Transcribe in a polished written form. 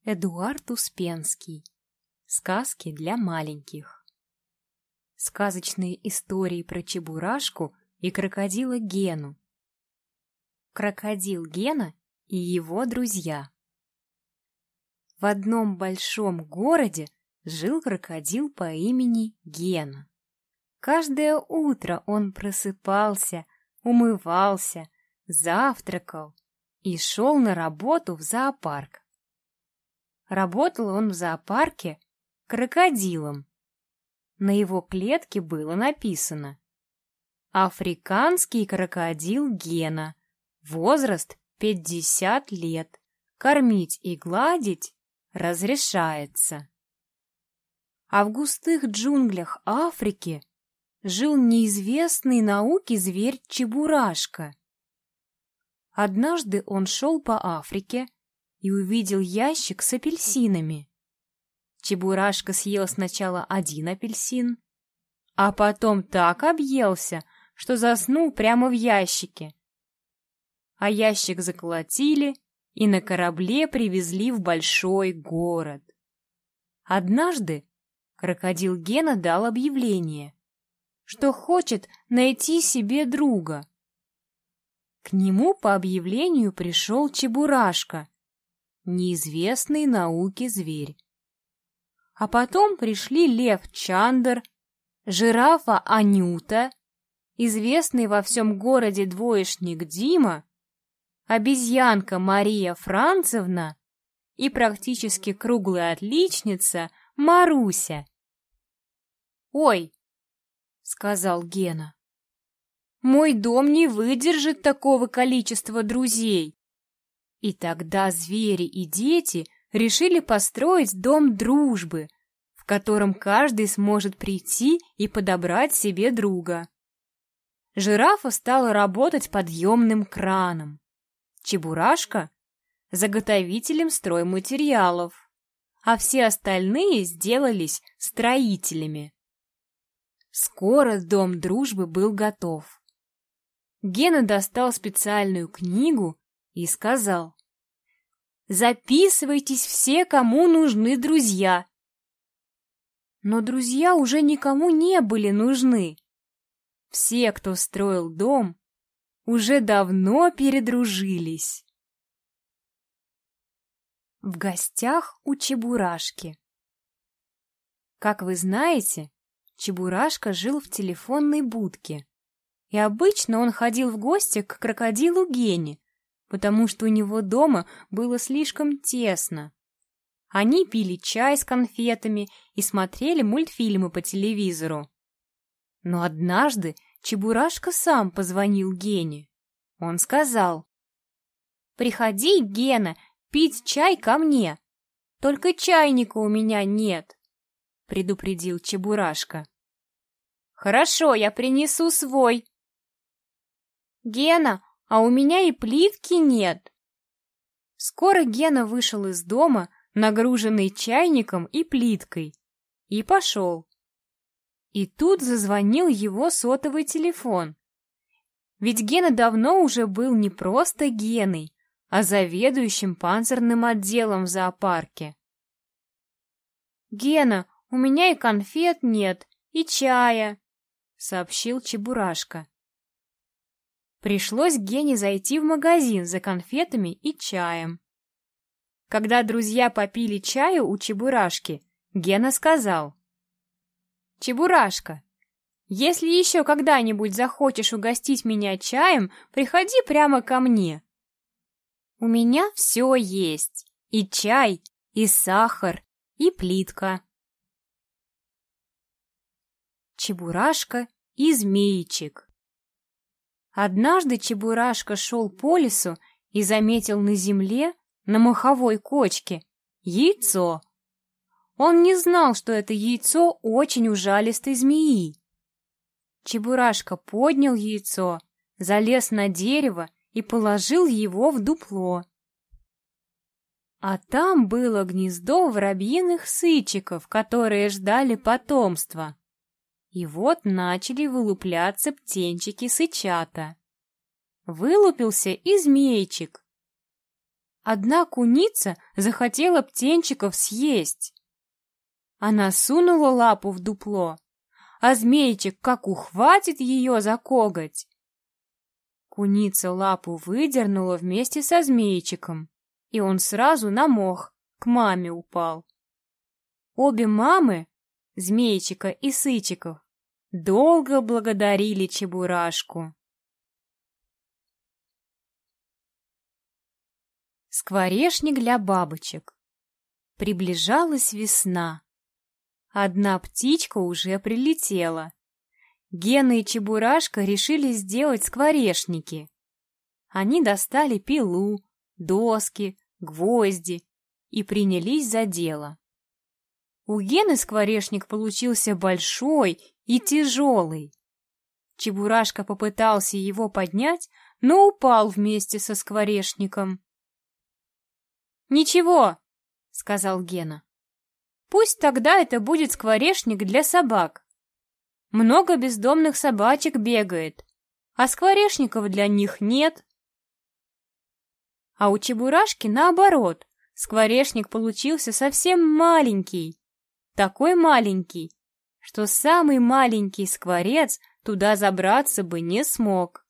Эдуард Успенский. Сказки для маленьких. Сказочные истории про Чебурашку и крокодила Гену. Крокодил Гена и его друзья. В одном большом городе жил крокодил по имени Гена. Каждое утро он просыпался, умывался, завтракал и шел на работу в зоопарк. Работал он в зоопарке крокодилом. На его клетке было написано: «Африканский крокодил Гена, возраст 50 лет, кормить и гладить разрешается». А в густых джунглях Африки жил неизвестный науке зверь Чебурашка. Однажды он шел по Африке и увидел ящик с апельсинами. Чебурашка съел сначала один апельсин, а потом так объелся, что заснул прямо в ящике. А ящик заколотили и на корабле привезли в большой город. Однажды крокодил Гена дал объявление, что хочет найти себе друга. К нему по объявлению пришел Чебурашка, неизвестный науке зверь. А потом пришли лев Чандр, жирафа Анюта, известный во всем городе двоечник Дима, обезьянка Мария Францевна и практически круглая отличница Маруся. «Ой», — сказал Гена, — «мой дом не выдержит такого количества друзей». И тогда звери и дети решили построить дом дружбы, в котором каждый сможет прийти и подобрать себе друга. Жирафа стала работать подъемным краном, Чебурашка — заготовителем стройматериалов, а все остальные сделались строителями. Скоро дом дружбы был готов. Гена достал специальную книгу и сказал: «Записывайтесь все, кому нужны друзья». Но друзья уже никому не были нужны. Все, кто строил дом, уже давно передружились. В гостях у Чебурашки. Как вы знаете, Чебурашка жил в телефонной будке, и обычно он ходил в гости к крокодилу Гене, потому что у него дома было слишком тесно. Они пили чай с конфетами и смотрели мультфильмы по телевизору. Но однажды Чебурашка сам позвонил Гене. Он сказал: «Приходи, Гена, пить чай ко мне. Только чайника у меня нет», — предупредил Чебурашка. «Хорошо, я принесу свой». «Гена, а у меня и плитки нет». Скоро Гена вышел из дома, нагруженный чайником и плиткой, и пошел. И тут зазвонил его сотовый телефон. Ведь Гена давно уже был не просто Геной, а заведующим панцирным отделом в зоопарке. «Гена, у меня и конфет нет, и чая», — сообщил Чебурашка. Пришлось Гене зайти в магазин за конфетами и чаем. Когда друзья попили чаю у Чебурашки, Гена сказал: «Чебурашка, если еще когда-нибудь захочешь угостить меня чаем, приходи прямо ко мне. У меня все есть: и чай, и сахар, и плитка». Чебурашка и змеичик. Однажды Чебурашка шел по лесу и заметил на земле, на моховой кочке, яйцо. Он не знал, что это яйцо очень ужалистой змеи. Чебурашка поднял яйцо, залез на дерево и положил его в дупло. А там было гнездо воробьиных сычиков, которые ждали потомства. И вот начали вылупляться птенчики-сычата. Вылупился и змейчик. одна куница захотела птенчиков съесть. Она сунула лапу в дупло, а змейчик как ухватит ее за коготь. Куница лапу выдернула вместе со змейчиком, и он сразу на мох к маме упал. Обе мамы, Змейчика и Сычиков, долго благодарили Чебурашку. Скворечник для бабочек. Приближалась весна. Одна птичка уже прилетела. Гена и Чебурашка решили сделать скворечники. Они достали пилу, доски, гвозди и принялись за дело. У Гены скворечник получился большой и тяжелый. Чебурашка попытался его поднять, но упал вместе со скворечником. «Ничего», — сказал Гена, — «пусть тогда это будет скворечник для собак. Много бездомных собачек бегает, а скворечников для них нет». А у Чебурашки наоборот, скворечник получился совсем маленький. Такой маленький, что самый маленький скворец туда забраться бы не смог.